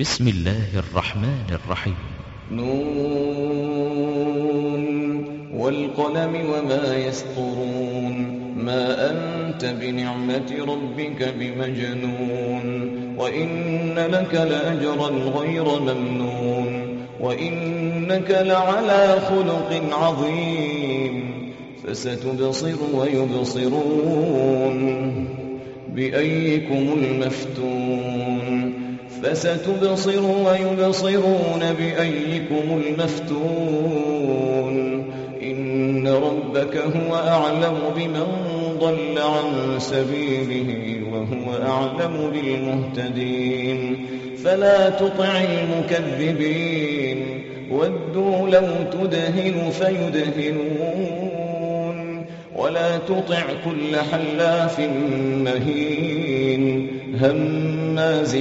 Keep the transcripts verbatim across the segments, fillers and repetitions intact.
بسم الله الرحمن الرحيم. نون والقلم وما يسطرون ما أنت بنعمة ربك بمجنون وإن لك لأجرا غير ممنون وإنك لعلى خلق عظيم فستبصر ويبصرون بأيكم المفتون فستبصر ويبصرون بأيكم المفتون إن ربك هو أعلم بمن ضل عن سبيله وهو أعلم بالمهتدين فلا تطع المكذبين ودوا لو تدهن فيدهنون ولا تطع كل حلاف مهين هماز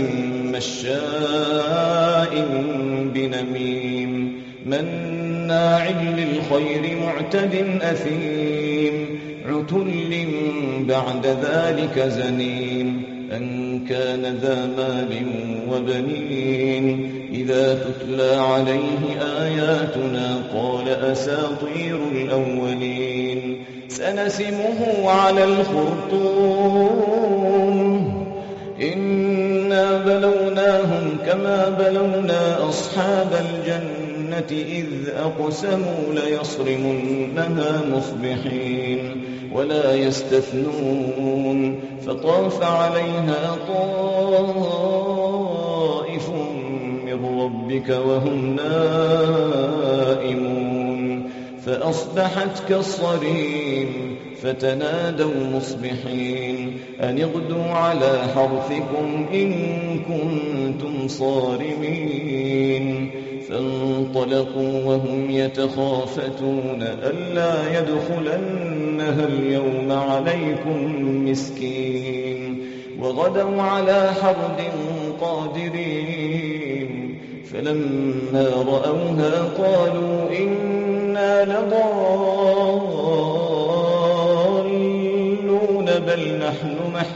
مشاء بنميم مناع للخير معتد أثيم عتل بعد ذلك زنيم أن كان ذا مال وبنين إذا تتلى عليه آياتنا قال أساطير الأولين سنسمه على الخرطوم إنا بلوناهم كما بلونا أصحاب الجنة إذ أقسموا ليصرمنها مصبحين ولا يستثنون فطاف عليها طائف من ربك وهم نائمون فأصبحت كالصريم فتنادوا مصبحين أن اغدوا على حرثكم إن كنتم صارمين فانطلقوا وهم يتخافتون ألا يدخلنها اليوم عليكم مسكين وغدوا على حرد قادرين فلما رأوها قالوا إنا لضالون بل نحن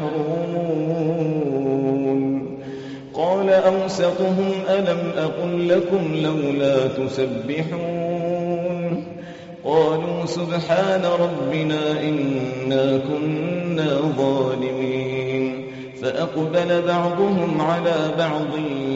محرومون قال أوسطهم ألم أقل لكم لولا تسبحون قالوا سبحان ربنا إنا كنا ظالمين فأقبل بعضهم على بعض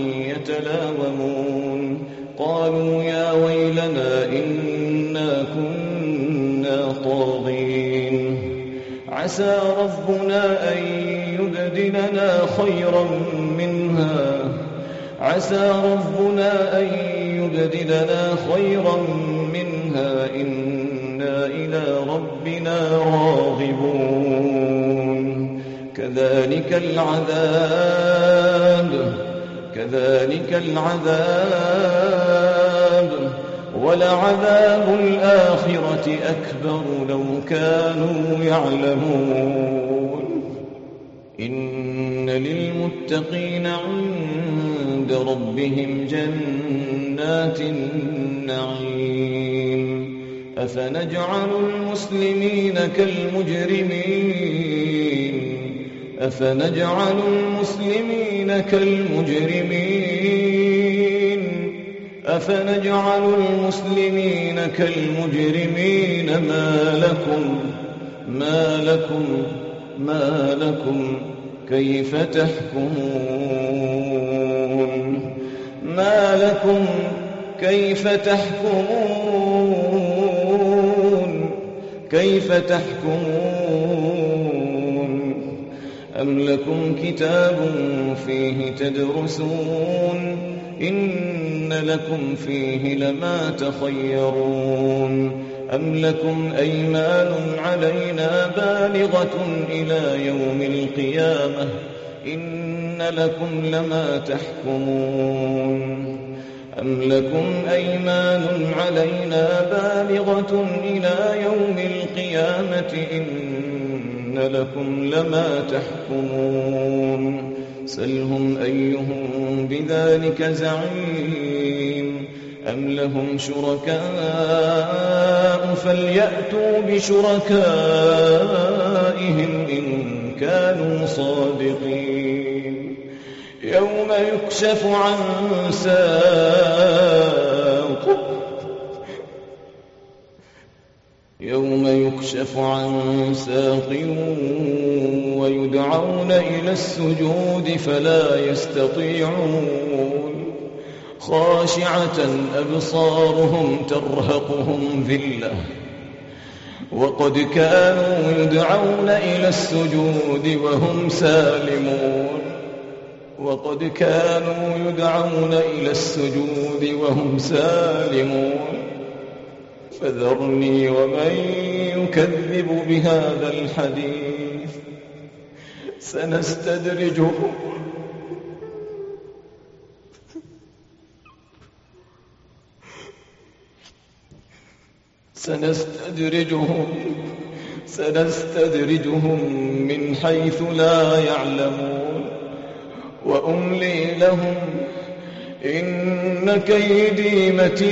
يتلاومون قالوا يا ويلنا إنا كنا طاغين عسى ربنا أن يبدلنا خيرا منها عسى ربنا أن يبدلنا خيرا منها إنا إلى ربنا راغبون كذلك العذاب كذلك العذاب ولعذاب الآخرة أكبر لو كانوا يعلمون إن للمتقين عند ربهم جنات النعيم أفنجعل المسلمين كالمجرمين أفنجعل المسلمين كالمجرمين أفنجعل المسلمين كالمجرمين ما لكم ما لكم ما لكم كيف تحكمون ما لكم كيف تحكمون كيف تحكمون أم لكم كتاب فيه تدرسون إن لكم فيه لما تخيرون أم لكم أيمان علينا بالغة إلى يوم القيامة إن لكم لما تحكمون أم لكم أيمان علينا بالغة إلى يوم القيامة إن لكم لما تحكمون سلهم أيهم بذلك زعيم أم لهم شركاء فليأتوا بشركائهم إن كانوا صادقين يوم يكشف عن ساق يوم يكشف عن ساق ويدعون إلى السجود فلا يستطيعون خاشعة أبصارهم ترهقهم ذلة وقد كانوا يدعون إلى السجود وهم سالمون وقد كانوا يدعون إلى السجود وهم سالمون فذرني ومن يكذب بهذا الحديث سنستدرجهم سنستدرجهم سنستدرجهم من حيث لا يعلمون وأملي لهم إن كيدي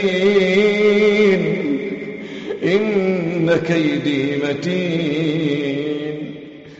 متين إن كيدي متين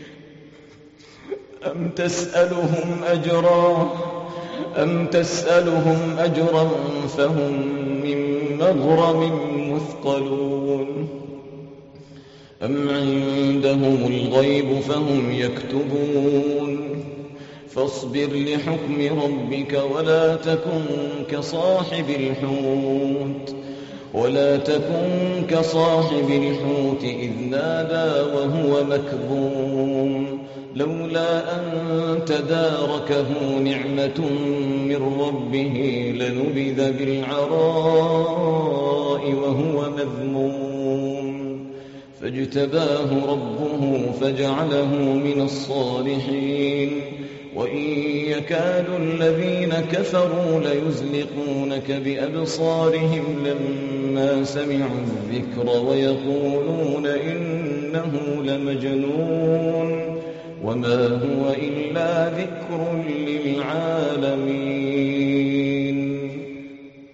أم تسألهم أجرا أم تسألهم أجرا فهم من مغرم مثقلون أم عندهم الغيب فهم يكتبون فاصبر لحكم ربك ولا تكن كصاحب الحوت ولا تكن كصاحب الحوت إذ نادى وهو مكظوم لولا أن تداركه نعمة من ربه لنبذ بالعراء وهو مذموم فاجتباه ربه فجعله من الصالحين وإن يكاد الذين كفروا ليزلقونك بأبصارهم لما سمعوا الذكر ويقولون إنه لمجنون وما هو إلا ذكر للعالمين.